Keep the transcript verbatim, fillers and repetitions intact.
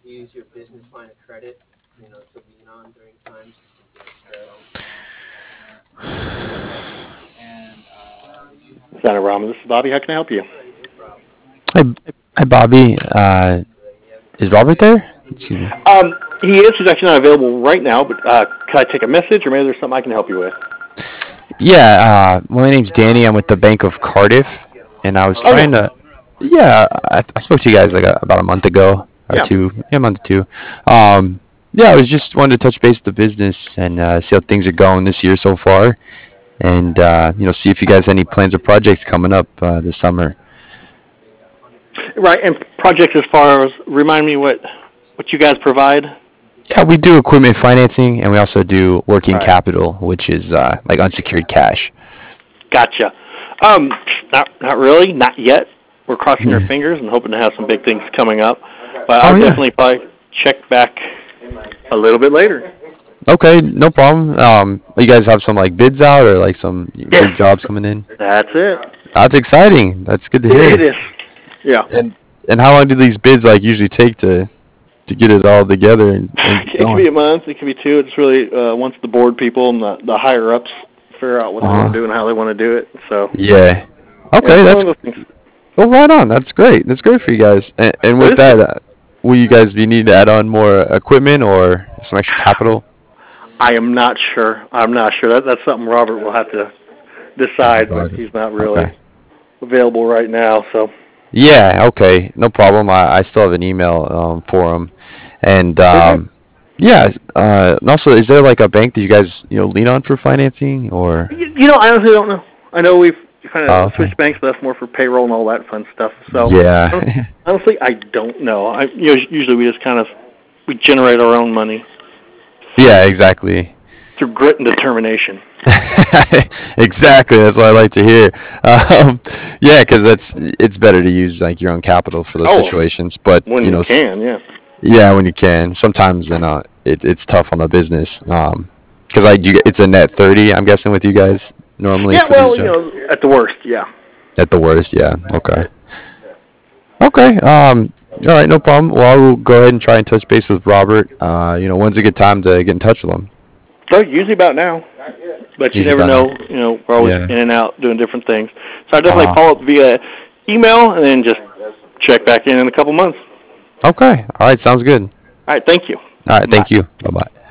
use your business line of credit, you know, to lean on during times and get stressed. Center Ramen, this is Bobby. How can I help you? Hey, problem. Hi, hi, Bobby. Uh, is Robert there? Excuse me. Um, he is. He's actually not available right now, but uh, can I take a message, or maybe there's something I can help you with? Yeah. Uh, my name's Danny. I'm with the Bank of Cardiff, and I was Oh yeah, trying to. Yeah, I, I spoke to you guys like a, about a month ago or yeah. two. Yeah, a month or two. Um, yeah, I was just wanted to touch base with the business and uh, see how things are going this year so far, and uh, you know, see if you guys have any plans or projects coming up uh, this summer. Right. And projects as far as remind me what what you guys provide. Yeah, we do equipment financing, and we also do working Right. capital, which is uh, like unsecured cash. Gotcha. Um, not not really, not yet. We're crossing our fingers and hoping to have some big things coming up. But I Oh would yeah. definitely probably check back a little bit later. Okay, no problem. Um, you guys have some like bids out or like some Yes, big jobs coming in? that's it. That's exciting. That's good to It hear. is. Yeah. And and how long do these bids like usually take to to get it all together and, and get It could be going? a month. It could be two. It's really uh, once the board people and the, the higher ups figure out what they want Uh to do and how they want to do it. So yeah. yeah, Okay, it's one that's of those things. well, right on. That's great. That's great for you guys. And, and It with is good. that, uh, will you guys be needing to add on more equipment or some extra capital? I am not sure. I'm not sure. That that's something Robert will have to decide, but Right. he's not really Okay. available right now. So Yeah, okay, no problem. I, I still have an email um, for him, and okay. um, yeah. Uh, and also, is there like a bank that you guys you know lean on for financing or? You, you know, I honestly don't know. I know we've kind Oh, of okay. switched banks, but that's more for payroll and all that fun stuff. So hon- Yeah, honestly, I don't know. I you know, usually we just kind of we generate our own money yeah, exactly, through grit and determination. exactly. That's what I like to hear. Um, yeah, because that's it's better to use like your own capital for those Oh, situations. But when you you know, s- can, yeah. yeah, when you can. Sometimes you know it, it's tough on the business. Um, because like you, it's a net thirty. I'm guessing with you guys normally Yeah, for these well, you jobs. know, at the worst, yeah. At the worst, yeah. Okay. Okay. Um. All right. No problem. Well, I will go ahead and try and touch base with Robert. Uh. You know, when's a good time to get in touch with him? So usually about now, but you Usually never about now. know. You know, we're always Yeah. in and out doing different things. So I definitely Uh. follow up via email and then just check back in in a couple months. Okay. All right. Sounds good. All right, thank you. All right. Bye. Thank you. Bye bye.